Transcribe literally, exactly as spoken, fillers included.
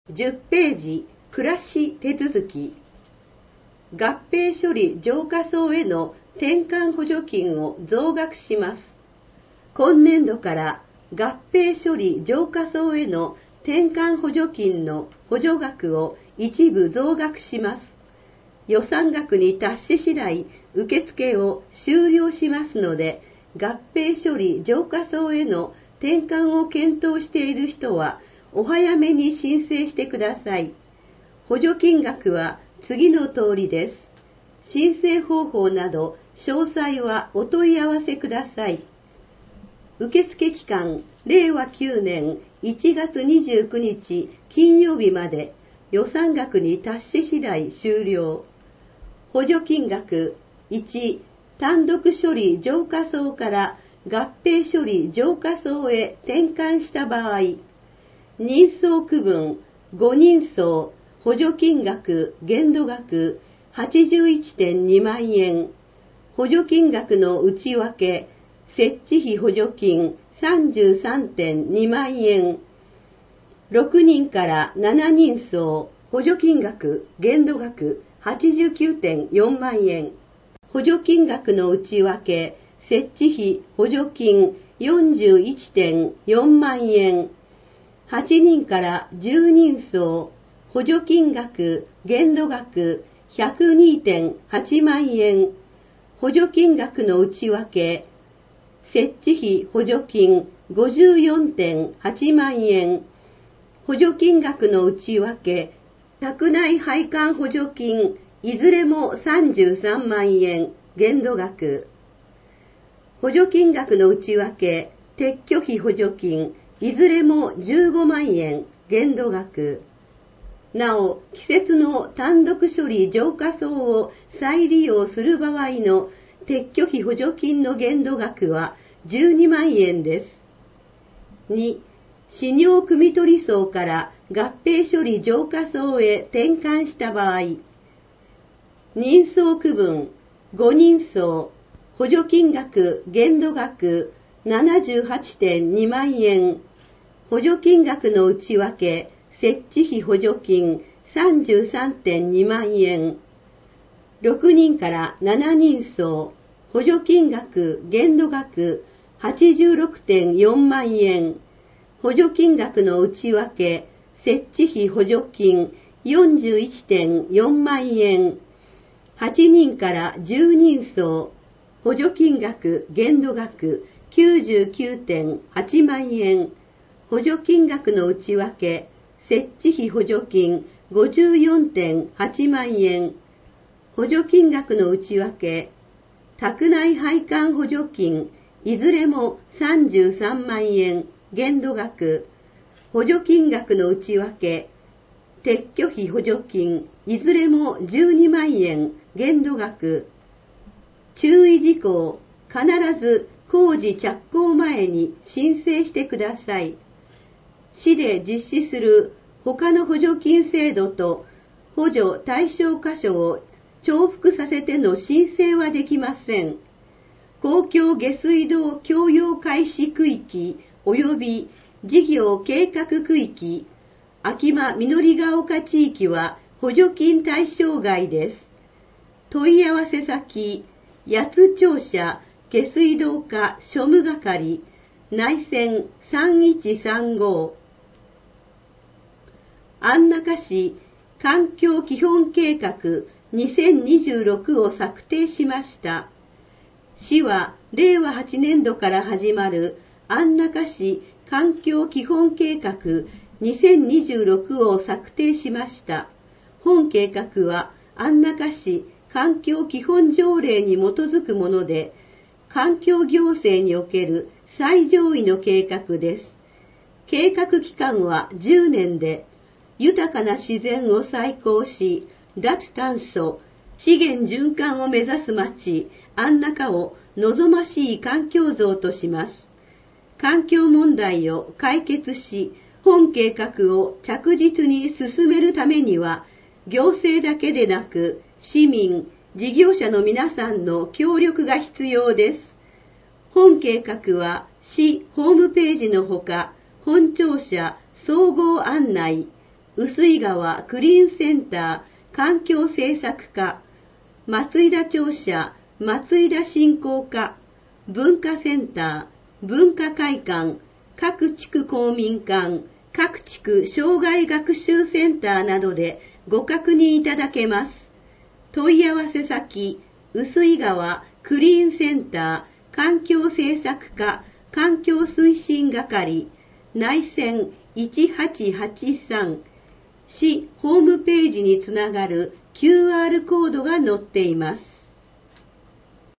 じゅっページ、暮らし手続き。合併処理浄化槽への転換補助金を増額します。今年度から合併処理浄化槽への転換補助金の補助額を一部増額します。予算額に達し次第受付を終了しますので、合併処理浄化槽への転換を検討している人はお早めに申請してください。補助金額は次の通りです。申請方法など詳細はお問い合わせください。受付期間、れいわきゅうねんいちがつにじゅうくにち金曜日まで、予算額に達し次第終了。補助金額いち、単独処理浄化槽から合併処理浄化槽へ転換した場合、人相区分ご人相補助金額限度額 はちじゅういってんにまんえん、補助金額の内訳設置費補助金 さんじゅうさんてんにまんえん、ろくにんからななにん相補助金額限度額 はちじゅうきゅうてんよんまんえん、補助金額の内訳設置費補助金 よんじゅういってんよんまんえん、はちにんからじゅうにん相補助金額限度額 ひゃくにてんはちまんえん、補助金額の内訳設置費補助金 ごじゅうよんてんはちまんえん、補助金額の内訳宅内配管補助金いずれもさんじゅうさんまんえん限度額、補助金額の内訳撤去費補助金いずれもじゅうごまんえん限度額。なお、季節の単独処理浄化槽を再利用する場合の撤去費補助金の限度額はじゅうにまんえんです。に、飼尿汲み取り槽から合併処理浄化槽へ転換した場合、人相区分ご人相補助金額限度額 ななじゅうはちてんにまんえん、補助金額の内訳設置費補助金 さんじゅうさんてんにまんえん、ろくにんからななにん相補助金額限度額 はちじゅうろくてんよんまんえん、補助金額の内訳設置費補助金 よんじゅういってんよんまんえん、はちにんからじゅうにん相補助金額限度額 きゅうじゅうきゅうてんはちまんえん、補助金額の内訳設置費補助金 ごじゅうよんてんはちまんえん、補助金額の内訳宅内配管補助金いずれもさんじゅうさんまんえん限度額、補助金額の内訳撤去費補助金いずれもじゅうにまんえん限度額。注意事項、必ず工事着工前に申請してください。市で実施する他の補助金制度と補助対象箇所を重複させての申請はできません。公共下水道供用開始区域及び事業計画区域、秋間緑ヶ丘地域は補助金対象外です。問い合わせ先、八津庁舎下水道課庶務係、内線さんいちさんご。安中市環境基本計画にせんにじゅうろくを策定しました。市はれいわはちねんどから始まる安中市環境基本計画にせんにじゅうろくを策定しました。本計画は安中市環境基本条例に基づくもので、環境行政における最上位の計画です。計画期間はじゅうねんで、豊かな自然を再興し、脱炭素、資源循環を目指す町、安中を望ましい環境像とします。環境問題を解決し、本計画を着実に進めるためには、行政だけでなく、市民、事業者の皆さんの協力が必要です。本計画は、市ホームページのほか、本庁舎総合案内、 臼井川クリーンセンター環境政策課、松井田庁舎松井田振興課、文化センター、文化会館、各地区公民館、各地区障害学習センターなどでご確認いただけます。問い合わせ先、臼井川クリーンセンター環境政策課環境推進係、内線いちはちはちさん、市ホームページにつながる キューアール コードが載っています。